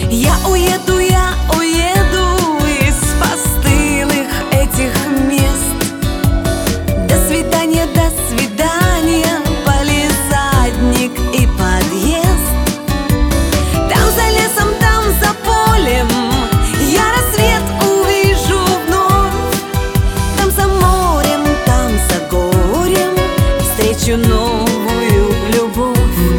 Я уеду из постылых этих мест. До свидания, палисадник и подъезд. Там за лесом, там за полем я рассвет увижу вновь. Там за морем, там за горем встречу новую любовь.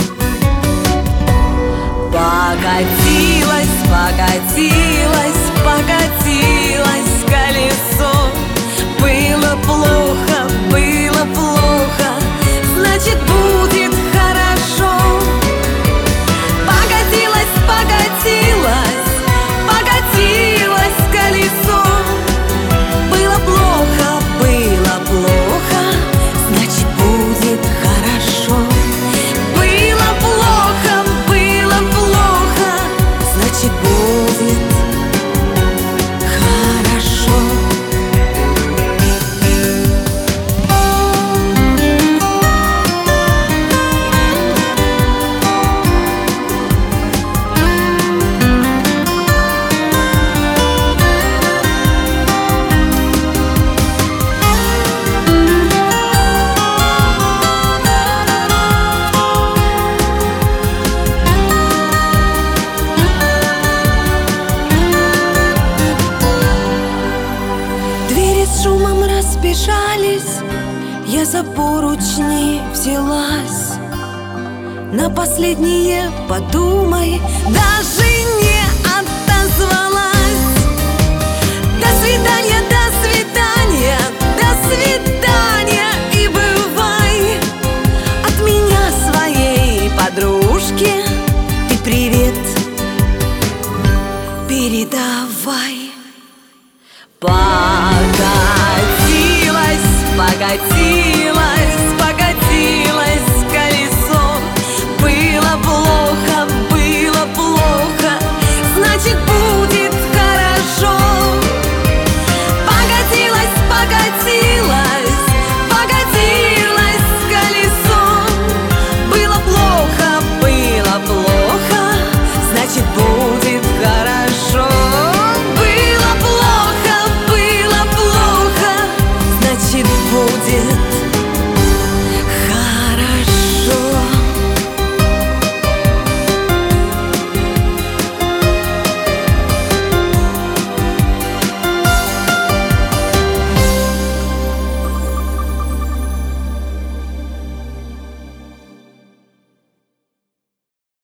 Покатилось, покатилось, покатилось колесо. Было плохо, значит будет хорошо. Покатилось, покатилось, покатилось колесо. Было плохо, значит будет хорошо. Было плохо, значит будет хорошо. Шумом разбежались, я за поручни взялась. На последнее подумай, даже не отозвалась. До свидания, и бывай. От меня своей подружке ты привет передавай. Покатилось, покатилось, покатилось колесо. Было плохо, значит будет хорошо. Покатилось, покатилось, покатилось колесо. Было плохо, значит будет хорошо. Было плохо, значит будет